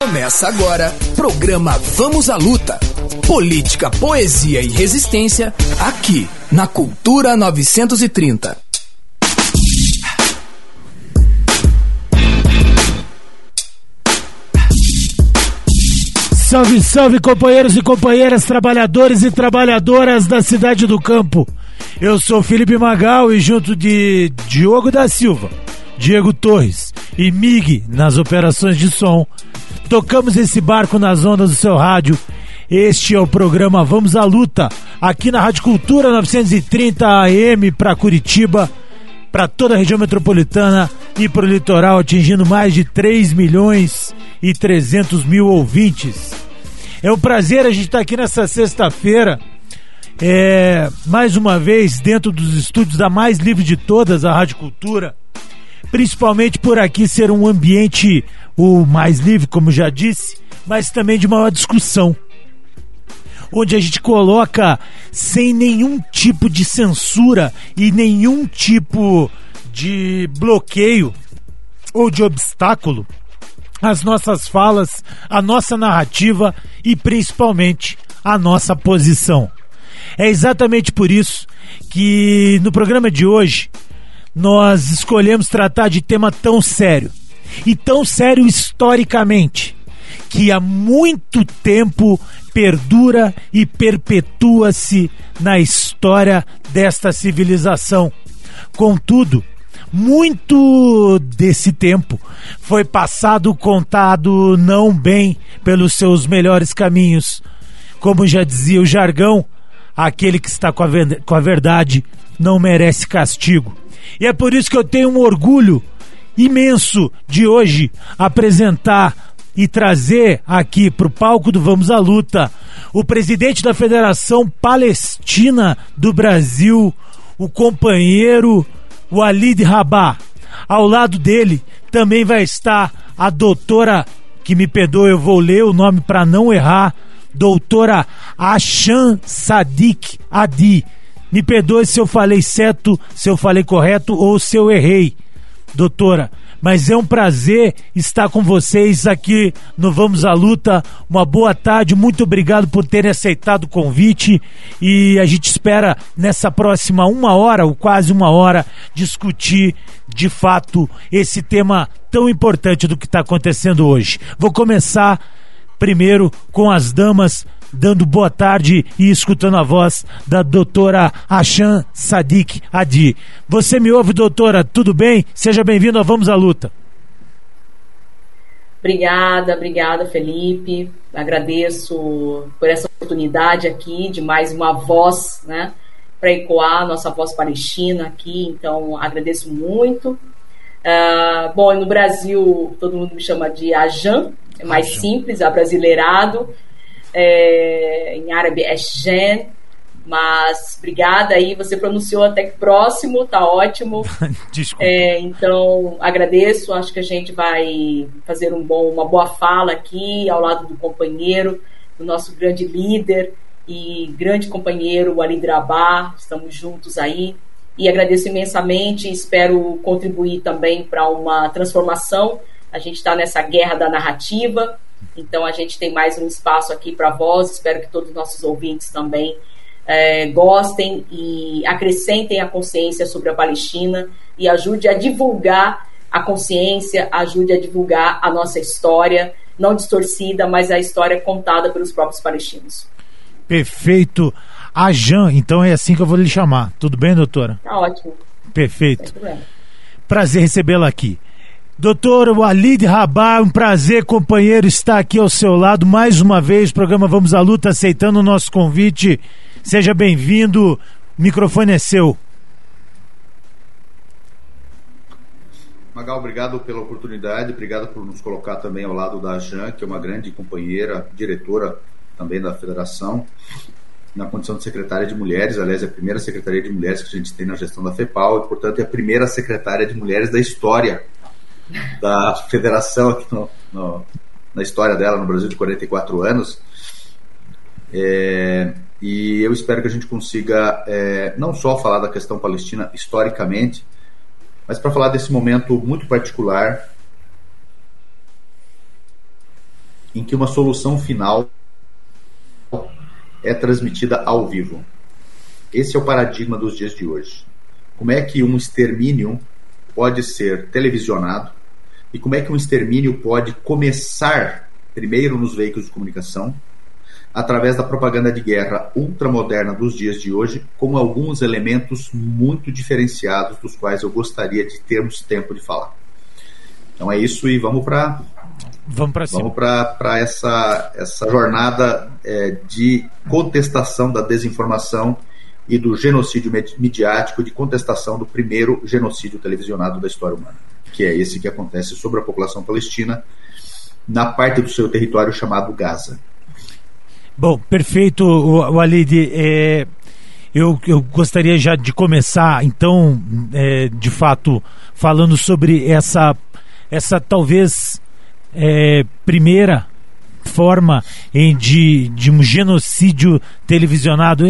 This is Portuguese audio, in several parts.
Começa agora, programa Vamos à Luta. Política, poesia e resistência, aqui na Cultura 930. Salve, salve, companheiros e companheiras, trabalhadores e trabalhadoras da Cidade do Campo. Eu sou Felipe Magal e junto de Diogo da Silva, Diego Torres e Mig nas operações de som, tocamos esse barco nas ondas do seu rádio. Este é o programa Vamos à Luta, aqui na Rádio Cultura 930 AM para Curitiba, para toda a região metropolitana e para o litoral, atingindo mais de 3.300.000 ouvintes. É um prazer a gente estar aqui nessa sexta-feira, mais uma vez dentro dos estúdios da mais livre de todas, a Rádio Cultura, principalmente por aqui ser um ambiente o mais livre, como já disse, mas também de maior discussão, onde a gente coloca sem nenhum tipo de censura e nenhum tipo de bloqueio ou de obstáculo as nossas falas, a nossa narrativa e principalmente a nossa posição. É exatamente por isso que no programa de hoje nós escolhemos tratar de tema tão sério, e tão sério historicamente, que há muito tempo perdura e perpetua-se na história desta civilização. Contudo, muito desse tempo foi passado contado não bem pelos seus melhores caminhos. Como já dizia o jargão, aquele que está com a verdade não merece castigo. E é por isso que eu tenho um orgulho imenso de hoje apresentar e trazer aqui para o palco do Vamos à Luta o presidente da Federação Palestina do Brasil, o companheiro Walid Rabah. Ao lado dele também vai estar a doutora, que me perdoe, eu vou ler o nome para não errar, doutora Ashan Sadiq Adi. Me perdoe se eu falei certo, se eu falei correto ou se eu errei, doutora, mas é um prazer estar com vocês aqui no Vamos à Luta. Uma boa tarde, muito obrigado por terem aceitado o convite e a gente espera nessa próxima 1 hora, ou quase 1 hora, discutir de fato esse tema tão importante do que está acontecendo hoje. Vou começar primeiro com as damas, dando boa tarde e escutando a voz da doutora Ashan Sadiq Adi. Você me ouve, doutora? Tudo bem? Seja bem-vindo a Vamos à Luta. Obrigada, Felipe. Agradeço por essa oportunidade aqui de mais uma voz, né, para ecoar a nossa voz palestina aqui, então agradeço muito. Bom, no Brasil todo mundo me chama de Ajan, é mais simples, abrasileirado. Em árabe é Jen, mas obrigada aí, você pronunciou até que próximo, tá ótimo. Desculpa. Então agradeço, acho que a gente vai fazer uma boa fala aqui ao lado do companheiro, do nosso grande líder e grande companheiro Walid Rabah. Estamos juntos aí e agradeço imensamente, espero contribuir também para uma transformação. A gente está nessa guerra da narrativa, então a gente tem mais um espaço aqui para voz. Espero que todos os nossos ouvintes também gostem e acrescentem a consciência sobre a Palestina e ajude a divulgar a consciência, ajude a divulgar a nossa história, não distorcida, mas a história contada pelos próprios palestinos. Perfeito. Ajan, então é assim que eu vou lhe chamar. Tudo bem, doutora? Tá ótimo. Perfeito. Prazer recebê-la aqui. Doutor Walid Rabah, um prazer, companheiro, estar aqui ao seu lado mais uma vez. O programa Vamos à Luta, aceitando o nosso convite. Seja bem-vindo. O microfone é seu. Magal, obrigado pela oportunidade, obrigado por nos colocar também ao lado da Jan, que é uma grande companheira, diretora também da Federação, na condição de secretária de Mulheres. Aliás, é a primeira secretaria de Mulheres que a gente tem na gestão da FEPAL e, portanto, é a primeira secretária de Mulheres da história da Federação aqui na história dela no Brasil de 44 anos. E eu espero que a gente consiga não só falar da questão palestina historicamente, mas para falar desse momento muito particular em que uma solução final é transmitida ao vivo. Esse é o paradigma dos dias de hoje. Como é que um extermínio pode ser televisionado e como é que um extermínio pode começar primeiro nos veículos de comunicação, através da propaganda de guerra ultramoderna dos dias de hoje, com alguns elementos muito diferenciados, dos quais eu gostaria de termos tempo de falar. Então é isso, e vamos para essa jornada de contestação da desinformação e do genocídio midiático, de contestação do primeiro genocídio televisionado da história humana, que é esse que acontece sobre a população palestina na parte do seu território chamado Gaza. Bom, perfeito, Walid. Eu gostaria já de começar, então, de fato, falando sobre essa talvez primeira forma de um genocídio televisionado.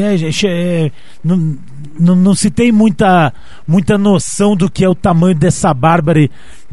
Não se tem muita noção do que é o tamanho dessa barbárie,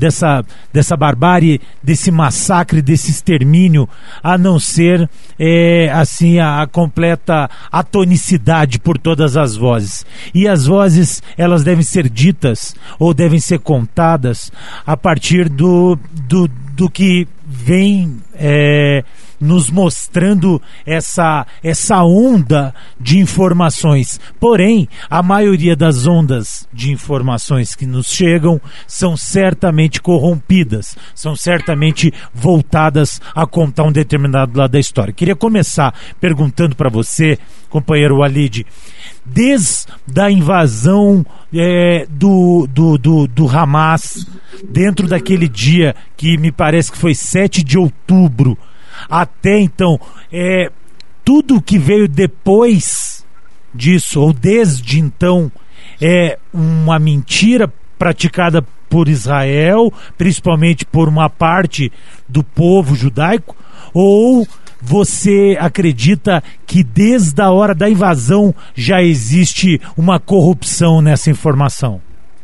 desse massacre, desse extermínio, a não ser assim a completa atonicidade por todas as vozes. E as vozes, elas devem ser ditas ou devem ser contadas a partir do que vem nos mostrando essa onda de informações. Porém, a maioria das ondas de informações que nos chegam são certamente corrompidas, são certamente voltadas a contar um determinado lado da história. Queria começar perguntando para você, companheiro Walid, desde a invasão do Hamas, dentro daquele dia que me parece que foi 7 de outubro, até então, tudo que veio depois disso, ou desde então, é uma mentira praticada por Israel, principalmente por uma parte do povo judaico, ou você acredita que desde a hora da invasão já existe uma corrupção nessa informação?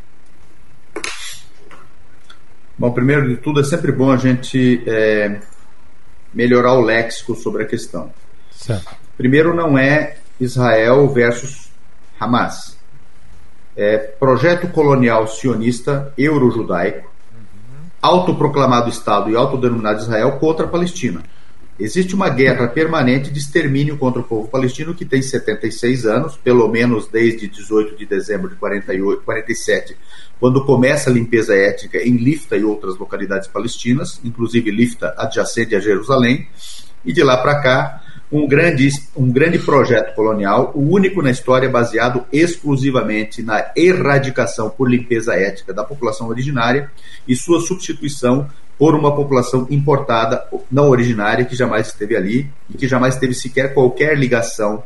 Bom, primeiro de tudo, é sempre bom a gente melhorar o léxico sobre a questão. Certo. Primeiro, não é Israel versus Hamas. É projeto colonial sionista euro-judaico, autoproclamado Estado e autodenominado Israel contra a Palestina. Existe uma guerra permanente de extermínio contra o povo palestino que tem 76 anos, pelo menos desde 18 de dezembro de 47, quando começa a limpeza étnica em Lifta e outras localidades palestinas, inclusive Lifta, adjacente a Jerusalém, e de lá para cá, um grande projeto colonial, o único na história baseado exclusivamente na erradicação por limpeza étnica da população originária e sua substituição por uma população importada, não originária, que jamais esteve ali e que jamais teve sequer qualquer ligação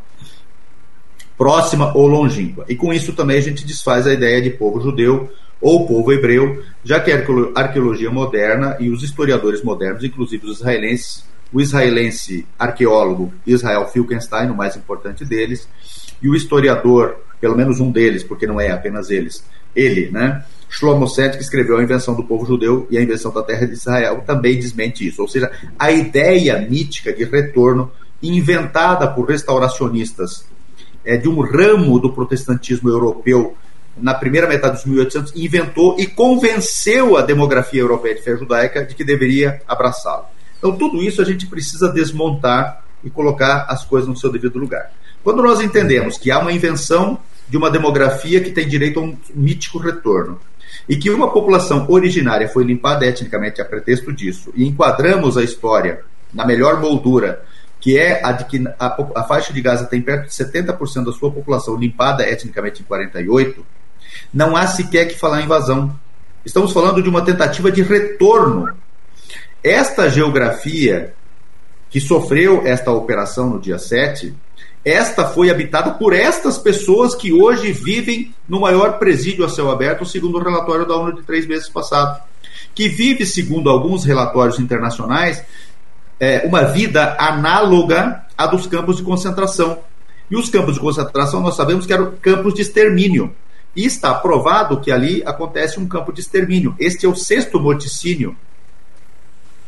próxima ou longínqua. E com isso também a gente desfaz a ideia de povo judeu ou povo hebreu, já que a arqueologia moderna e os historiadores modernos, inclusive os israelenses, o israelense arqueólogo Israel Finkelstein, o mais importante deles, e o historiador, pelo menos um deles, porque não é apenas ele, né? Shlomo Seth, que escreveu A Invenção do Povo Judeu e A Invenção da Terra de Israel, também desmente isso. Ou seja, a ideia mítica de retorno inventada por restauracionistas de um ramo do protestantismo europeu na primeira metade dos 1800, inventou e convenceu a demografia europeia de fé judaica de que deveria abraçá-lo. Então tudo isso a gente precisa desmontar e colocar as coisas no seu devido lugar. Quando nós entendemos que há uma invenção de uma demografia que tem direito a um mítico retorno, e que uma população originária foi limpada etnicamente a pretexto disso, e enquadramos a história na melhor moldura, que é a de que a faixa de Gaza tem perto de 70% da sua população limpada etnicamente em 48, não há sequer que falar em invasão. Estamos falando de uma tentativa de retorno. Esta geografia que sofreu esta operação no dia 7, esta foi habitada por estas pessoas que hoje vivem no maior presídio a céu aberto, segundo o relatório da ONU de 3 meses passados, que vive, segundo alguns relatórios internacionais, uma vida análoga à dos campos de concentração. E os campos de concentração nós sabemos que eram campos de extermínio. E está provado que ali acontece um campo de extermínio. Este é o 6º morticínio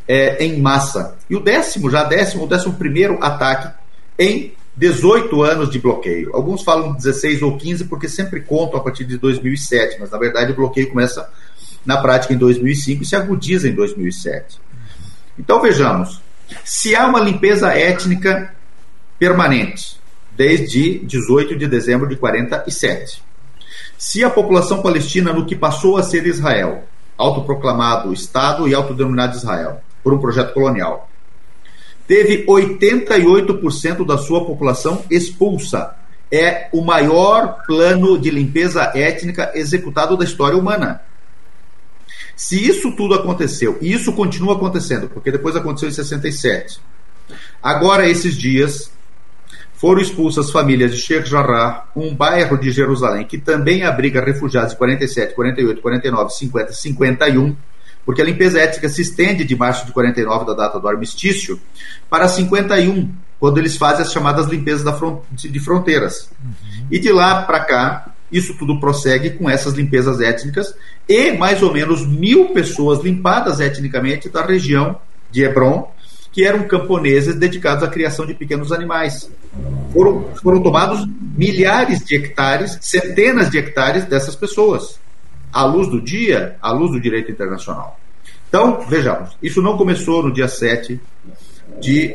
em massa. E o 11º ataque em 18 anos de bloqueio. Alguns falam 16 ou 15 porque sempre contam a partir de 2007, mas na verdade o bloqueio começa na prática em 2005 e se agudiza em 2007. Então vejamos, se há uma limpeza étnica permanente desde 18 de dezembro de 47, se a população palestina, no que passou a ser Israel, autoproclamado Estado e autodenominado Israel, por um projeto colonial, teve 88% da sua população expulsa. É o maior plano de limpeza étnica executado da história humana. Se isso tudo aconteceu, e isso continua acontecendo, porque depois aconteceu em 67, agora esses dias foram expulsas famílias de Sheikh Jarrah, um bairro de Jerusalém que também abriga refugiados de 47, 48, 49, 50, 51, porque a limpeza étnica se estende de março de 49, da data do armistício, para 51, quando eles fazem as chamadas limpezas de fronteiras. E de lá para cá, isso tudo prossegue com essas limpezas étnicas e mais ou menos 1.000 pessoas limpadas etnicamente da região de Hebron, que eram camponeses dedicados à criação de pequenos animais. Foram tomados milhares de hectares, centenas de hectares dessas pessoas, à luz do dia, à luz do direito internacional. Então, vejamos, isso não começou no dia 7 de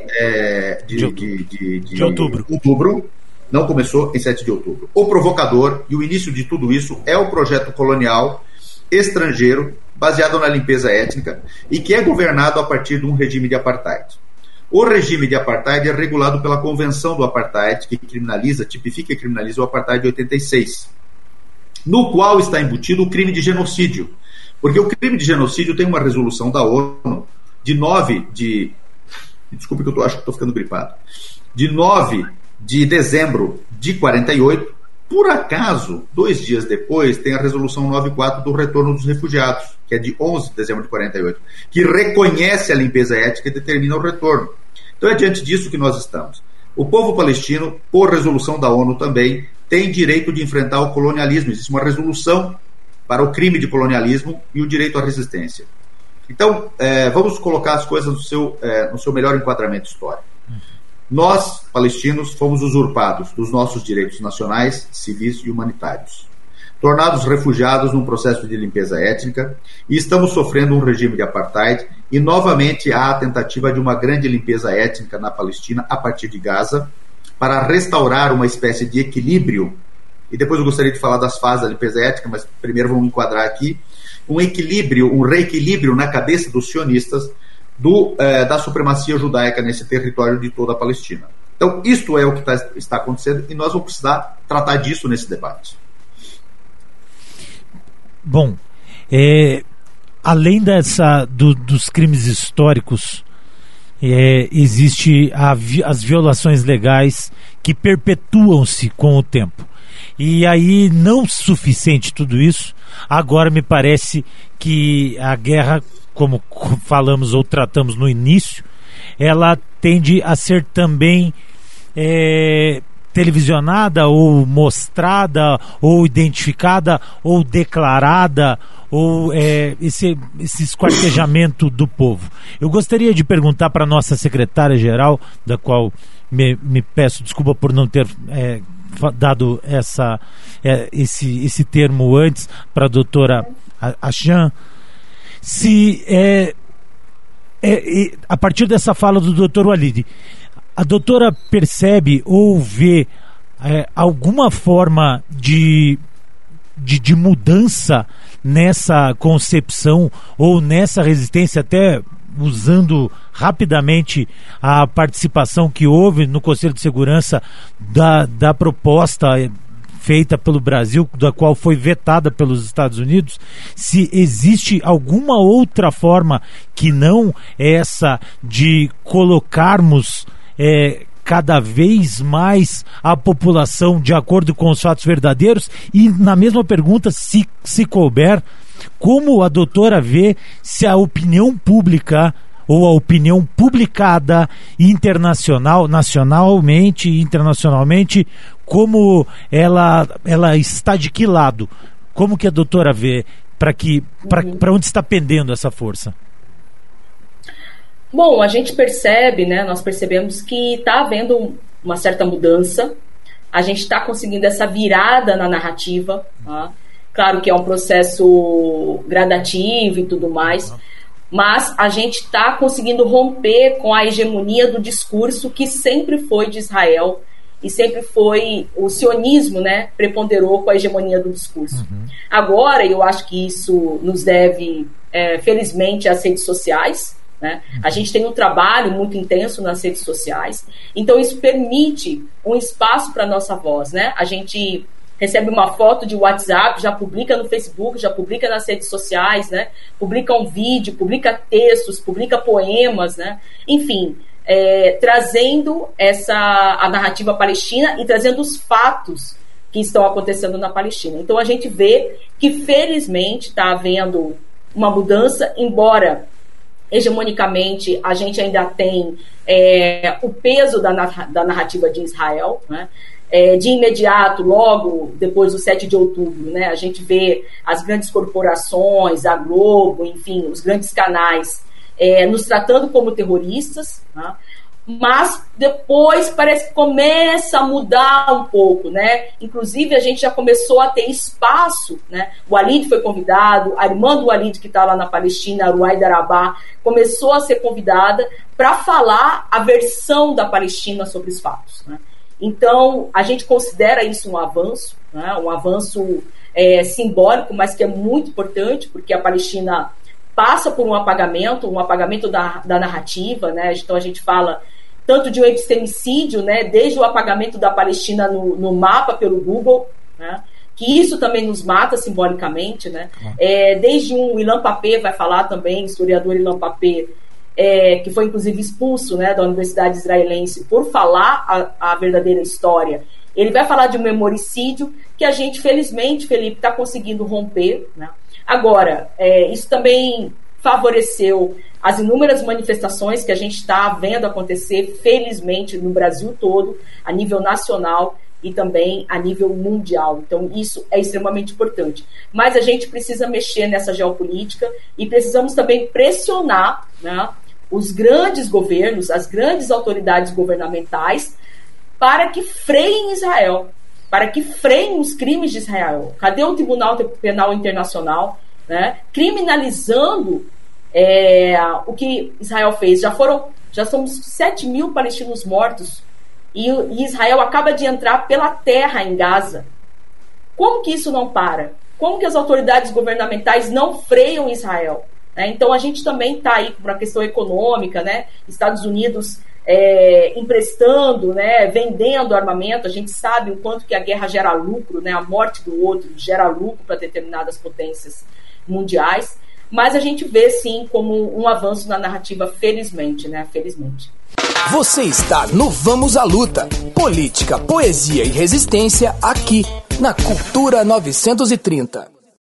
outubro, não começou em 7 de outubro. O provocador e o início de tudo isso é o projeto colonial estrangeiro, baseado na limpeza étnica, e que é governado a partir de um regime de apartheid. O regime de apartheid é regulado pela Convenção do Apartheid, que tipifica e criminaliza o apartheid de 86, no qual está embutido o crime de genocídio. Porque o crime de genocídio tem uma resolução da ONU de 9 de... Desculpe que eu acho que estou ficando gripado. De 9 de dezembro de 48, por acaso, 2 dias depois, tem a resolução 94 do retorno dos refugiados, que é de 11 de dezembro de 48, que reconhece a limpeza étnica e determina o retorno. Então é diante disso que nós estamos. O povo palestino, por resolução da ONU também, tem direito de enfrentar o colonialismo. Existe uma resolução para o crime de colonialismo e o direito à resistência. Então, vamos colocar as coisas no seu melhor enquadramento histórico. Nós, palestinos, fomos usurpados dos nossos direitos nacionais, civis e humanitários, tornados refugiados num processo de limpeza étnica, e estamos sofrendo um regime de apartheid, e novamente há a tentativa de uma grande limpeza étnica na Palestina a partir de Gaza, para restaurar uma espécie de equilíbrio, e depois eu gostaria de falar das fases da limpeza étnica, mas primeiro vamos enquadrar aqui, um reequilíbrio na cabeça dos sionistas da supremacia judaica nesse território de toda a Palestina. Então, isto é o que está acontecendo e nós vamos precisar tratar disso nesse debate. Bom, além dos crimes históricos, existe as violações legais que perpetuam-se com o tempo. E aí, não suficiente tudo isso, agora me parece que a guerra, como falamos ou tratamos no início, ela tende a ser também televisionada ou mostrada ou identificada ou declarada ou esse esquartejamento do povo. Eu gostaria de perguntar para a nossa secretária-geral, da qual me peço desculpa por não ter dado esse termo antes, para a doutora Achan, se a partir dessa fala do doutor Walid, a doutora percebe ou vê alguma forma de mudança nessa concepção ou nessa resistência, até usando rapidamente a participação que houve no Conselho de Segurança da proposta feita pelo Brasil, da qual foi vetada pelos Estados Unidos, se existe alguma outra forma que não essa de colocarmos cada vez mais a população de acordo com os fatos verdadeiros, e na mesma pergunta, se couber, como a doutora vê se a opinião pública ou a opinião publicada nacionalmente e internacionalmente, como ela está de que lado? Como que a doutora vê para onde está pendendo essa força? Bom, a gente percebe, né, nós percebemos que está havendo uma certa mudança, a gente está conseguindo essa virada na narrativa, tá? Claro que é um processo gradativo e tudo mais, mas a gente está conseguindo romper com a hegemonia do discurso que sempre foi de Israel e sempre foi o sionismo, né, preponderou com a hegemonia do discurso. Agora, eu acho que isso nos deve, felizmente, às redes sociais, né? A gente tem um trabalho muito intenso nas redes sociais, então isso permite um espaço para a nossa voz, né? A gente recebe uma foto de WhatsApp, já publica no Facebook, já publica nas redes sociais, né? Publica um vídeo, publica textos, publica poemas, né? Enfim, trazendo a narrativa palestina e trazendo os fatos que estão acontecendo na Palestina. Então a gente vê que felizmente está havendo uma mudança, embora hegemonicamente a gente ainda tem o peso da narrativa de Israel, né? De imediato, logo depois do 7 de outubro, né, a gente vê as grandes corporações, a Globo, enfim, os grandes canais nos tratando como terroristas, né? Mas depois parece que começa a mudar um pouco, né? Inclusive a gente já começou a ter espaço, né? O Walid foi convidado, a irmã do Walid que está lá na Palestina, a Ruaida Arabá, começou a ser convidada para falar a versão da Palestina sobre os fatos, né? Então a gente considera isso um avanço, né? Um avanço simbólico, mas que é muito importante, porque a Palestina passa por um apagamento da narrativa, né? Então a gente fala tanto de um epistemicídio, né? Desde o apagamento da Palestina no mapa pelo Google, né? Que isso também nos mata simbolicamente, né? Desde o Ilan Pappé vai falar também, historiador Ilan Pappé, que foi inclusive expulso, né, da Universidade Israelense por falar a verdadeira história. Ele vai falar de um memoricídio que a gente, felizmente, Felipe, está conseguindo romper, né? Agora, isso também favoreceu as inúmeras manifestações que a gente está vendo acontecer, felizmente, no Brasil todo, a nível nacional e também a nível mundial. Então, isso é extremamente importante. Mas a gente precisa mexer nessa geopolítica e precisamos também pressionar, né, os grandes governos, as grandes autoridades governamentais, para que freiem Israel, para que freiem os crimes de Israel. Cadê o Tribunal Penal Internacional, né, criminalizando o que Israel fez? Já somos 7 mil palestinos mortos e Israel acaba de entrar pela terra em Gaza. Como que isso não para? Como que as autoridades governamentais não freiam Israel? Então a gente também está aí para a questão econômica, né? Estados Unidos emprestando, né? Vendendo armamento. A gente sabe o quanto que a guerra gera lucro, né? A morte do outro gera lucro para determinadas potências mundiais. Mas a gente vê sim como um avanço na narrativa, felizmente, né? Felizmente. Você está no Vamos à Luta. Política, poesia e resistência aqui na Cultura 930.